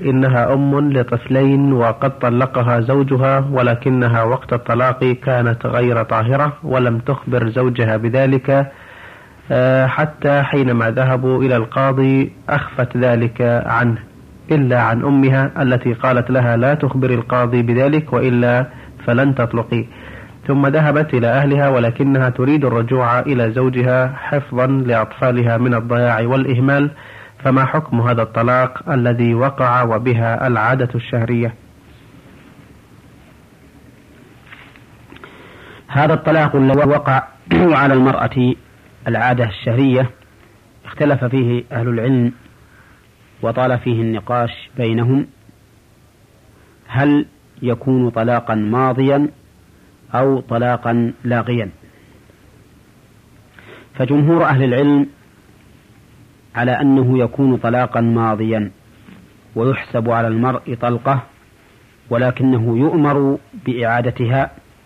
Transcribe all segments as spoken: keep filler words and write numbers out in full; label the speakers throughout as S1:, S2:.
S1: إنها أم لطفلين وقد طلقها زوجها، ولكنها وقت الطلاق كانت غير طاهرة ولم تخبر زوجها بذلك حتى حينما ذهبوا إلى القاضي أخفت ذلك عنه إلا عن أمها التي قالت لها لا تخبر القاضي بذلك وإلا فلن تطلقي. ثم ذهبت إلى أهلها ولكنها تريد الرجوع إلى زوجها حفظا لأطفالها من الضياع والإهمال، فما حكم هذا الطلاق الذي وقع وبها العادة الشهرية؟
S2: هذا الطلاق الذي وقع على المرأة العادة الشهرية اختلف فيه أهل العلم وطال فيه النقاش بينهم، هل يكون طلاقا ماضيا أو طلاقا لاغيا؟ فجمهور أهل العلم على أنه يكون طلاقا ماضيا ويحسب على المرء طلقة، ولكنه يؤمر بإعادتها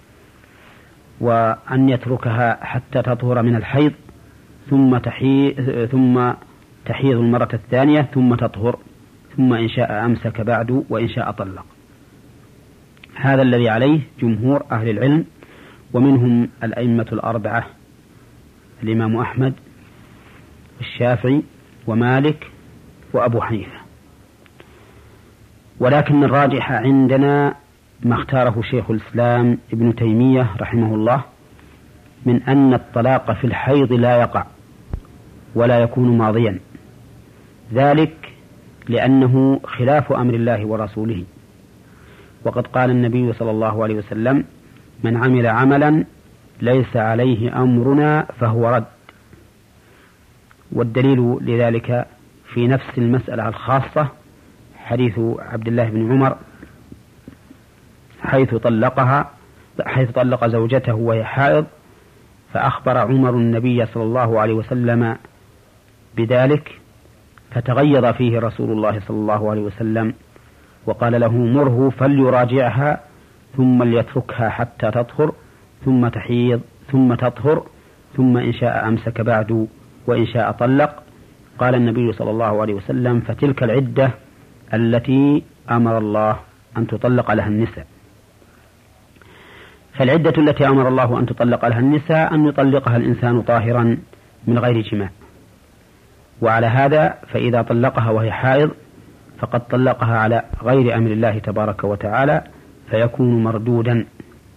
S2: وأن يتركها حتى تطهر من الحيض ثم تحيض ثم تحيض المرة الثانية ثم تطهر، ثم إن شاء أمسك بعد وإن شاء طلق. هذا الذي عليه جمهور أهل العلم، ومنهم الأئمة الأربعة الإمام أحمد الشافعي ومالك وأبو حنيفة. ولكن الراجح عندنا ما اختاره شيخ الإسلام ابن تيمية رحمه الله من أن الطلاق في الحيض لا يقع ولا يكون ماضيا، ذلك لأنه خلاف أمر الله ورسوله، وقد قال النبي صلى الله عليه وسلم: من عمل عملا ليس عليه أمرنا فهو رد. والدليل لذلك في نفس المسألة الخاصة حديث عبد الله بن عمر حيث طلقها حيث طلق زوجته وهي حائض، فأخبر عمر النبي صلى الله عليه وسلم بذلك، فتغيظ فيه رسول الله صلى الله عليه وسلم وقال له: مره فليراجعها ثم ليتركها حتى تطهر ثم تحيض ثم تطهر ثم إن شاء أمسك بعد وإن شاء طلق. قال النبي صلى الله عليه وسلم: فتلك العدة التي أمر الله أن تطلق لها النساء. فالعدة التي أمر الله أن تطلق لها النساء أن يطلقها الإنسان طاهرا من غير جماع، وعلى هذا فإذا طلقها وهي حائض فقد طلقها على غير أمر الله تبارك وتعالى فيكون مردودا.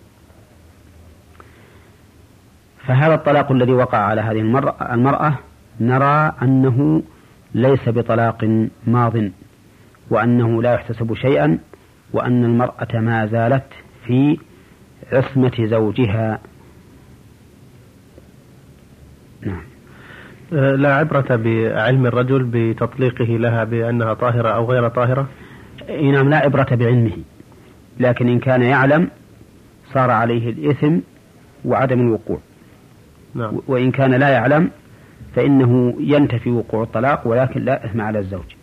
S2: فهذا الطلاق الذي وقع على هذه المرأة نرى أنه ليس بطلاق ماض، وأنه لا يحتسب شيئا، وأن المرأة ما زالت في عصمة زوجها. نعم.
S1: لا عبرة بعلم الرجل بتطليقه لها بأنها طاهرة أو غير طاهرة؟
S2: نعم، لا عبرة بعلمه، لكن إن كان يعلم صار عليه الإثم وعدم الوقوع.
S1: نعم.
S2: وإن كان لا يعلم فإنه ينتفي وقوع الطلاق ولكن لا إثم على الزوج.